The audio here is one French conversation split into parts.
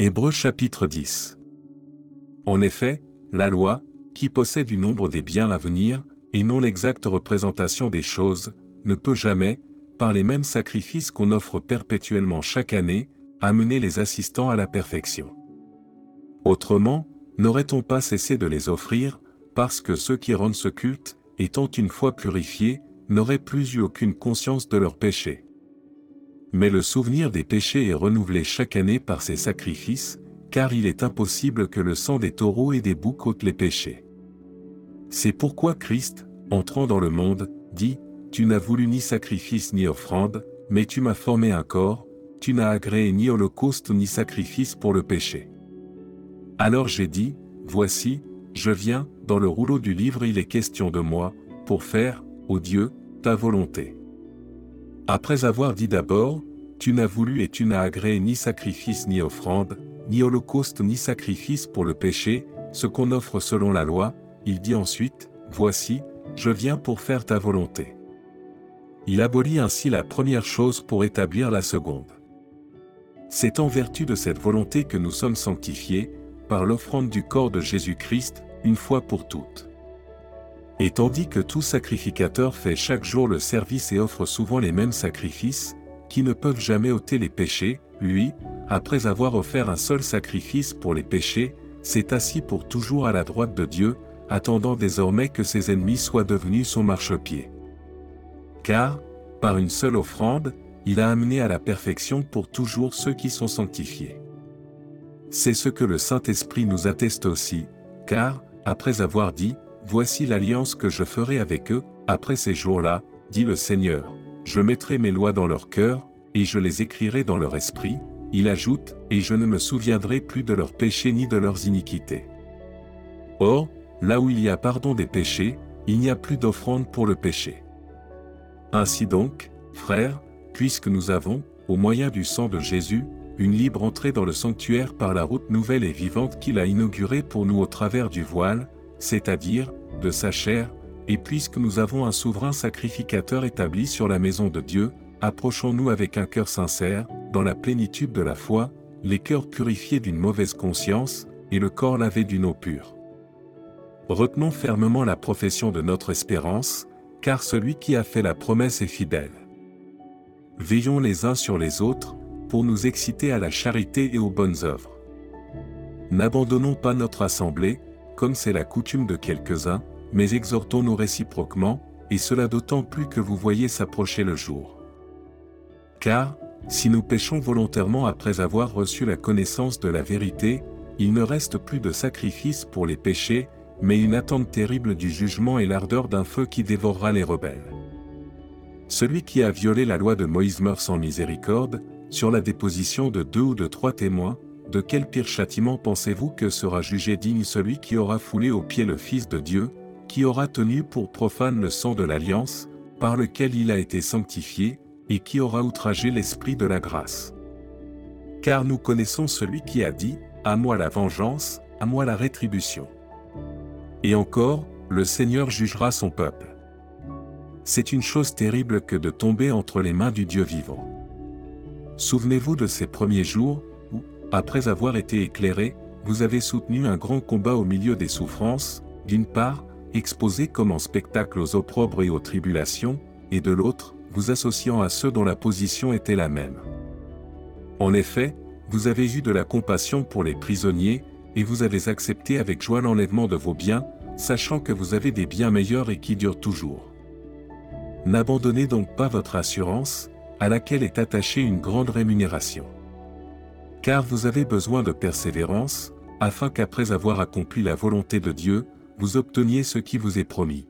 Hébreux chapitre 10. En effet, la loi, qui possède du nombre des biens à venir, et non l'exacte représentation des choses, ne peut jamais, par les mêmes sacrifices qu'on offre perpétuellement chaque année, amener les assistants à la perfection. Autrement, n'aurait-on pas cessé de les offrir, parce que ceux qui rendent ce culte, étant une fois purifiés, n'auraient plus eu aucune conscience de leurs péchés. Mais le souvenir des péchés est renouvelé chaque année par ces sacrifices, car il est impossible que le sang des taureaux et des boucs ôte les péchés. C'est pourquoi Christ, entrant dans le monde, dit « Tu n'as voulu ni sacrifice ni offrande, mais tu m'as formé un corps, tu n'as agréé ni holocauste ni sacrifice pour le péché. » Alors j'ai dit « Voici, je viens, dans le rouleau du livre il est question de moi, pour faire, ô Dieu, ta volonté. » Après avoir dit d'abord « Tu n'as voulu et tu n'as agréé ni sacrifice ni offrande, ni holocauste ni sacrifice pour le péché, ce qu'on offre selon la loi, il dit ensuite « Voici, je viens pour faire ta volonté. » Il abolit ainsi la première chose pour établir la seconde. C'est en vertu de cette volonté que nous sommes sanctifiés, par l'offrande du corps de Jésus-Christ, une fois pour toutes. Et tandis que tout sacrificateur fait chaque jour le service et offre souvent les mêmes sacrifices, qui ne peuvent jamais ôter les péchés, lui, après avoir offert un seul sacrifice pour les péchés, s'est assis pour toujours à la droite de Dieu, attendant désormais que ses ennemis soient devenus son marchepied. Car, par une seule offrande, il a amené à la perfection pour toujours ceux qui sont sanctifiés. C'est ce que le Saint-Esprit nous atteste aussi, car, après avoir dit « Voici l'alliance que je ferai avec eux, après ces jours-là, dit le Seigneur, je mettrai mes lois dans leur cœur, et je les écrirai dans leur esprit, il ajoute, et je ne me souviendrai plus de leurs péchés ni de leurs iniquités. » Or, là où il y a pardon des péchés, il n'y a plus d'offrande pour le péché. Ainsi donc, frères, puisque nous avons, au moyen du sang de Jésus, une libre entrée dans le sanctuaire par la route nouvelle et vivante qu'il a inaugurée pour nous au travers du voile, c'est-à-dire, de sa chair, et puisque nous avons un souverain sacrificateur établi sur la maison de Dieu, approchons-nous avec un cœur sincère, dans la plénitude de la foi, les cœurs purifiés d'une mauvaise conscience, et le corps lavé d'une eau pure. Retenons fermement la profession de notre espérance, car celui qui a fait la promesse est fidèle. Veillons les uns sur les autres, pour nous exciter à la charité et aux bonnes œuvres. N'abandonnons pas notre assemblée, comme c'est la coutume de quelques-uns, mais exhortons-nous réciproquement, et cela d'autant plus que vous voyez s'approcher le jour. Car, si nous péchons volontairement après avoir reçu la connaissance de la vérité, il ne reste plus de sacrifice pour les péchés, mais une attente terrible du jugement et l'ardeur d'un feu qui dévorera les rebelles. Celui qui a violé la loi de Moïse meurt sans miséricorde, sur la déposition de 2 ou de 3 témoins. De quel pire châtiment pensez-vous que sera jugé digne celui qui aura foulé aux pieds le Fils de Dieu, qui aura tenu pour profane le sang de l'alliance, par lequel il a été sanctifié, et qui aura outragé l'Esprit de la grâce? Car nous connaissons celui qui a dit « À moi la vengeance, à moi la rétribution. » Et encore, le Seigneur jugera son peuple. C'est une chose terrible que de tomber entre les mains du Dieu vivant. Souvenez-vous de ces premiers jours, où, après avoir été éclairés, vous avez soutenu un grand combat au milieu des souffrances, d'une part, exposés comme en spectacle aux opprobres et aux tribulations, et de l'autre, vous associant à ceux dont la position était la même. En effet, vous avez eu de la compassion pour les prisonniers, et vous avez accepté avec joie l'enlèvement de vos biens, sachant que vous avez des biens meilleurs et qui durent toujours. N'abandonnez donc pas votre assurance, à laquelle est attachée une grande rémunération. Car vous avez besoin de persévérance, afin qu'après avoir accompli la volonté de Dieu, vous obteniez ce qui vous est promis.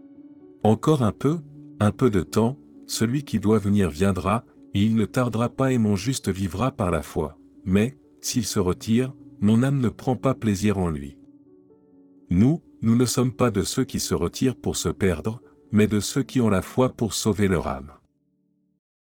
Encore un peu de temps, celui qui doit venir viendra, et il ne tardera pas et mon juste vivra par la foi. Mais, s'il se retire, mon âme ne prend pas plaisir en lui. Nous ne sommes pas de ceux qui se retirent pour se perdre, mais de ceux qui ont la foi pour sauver leur âme.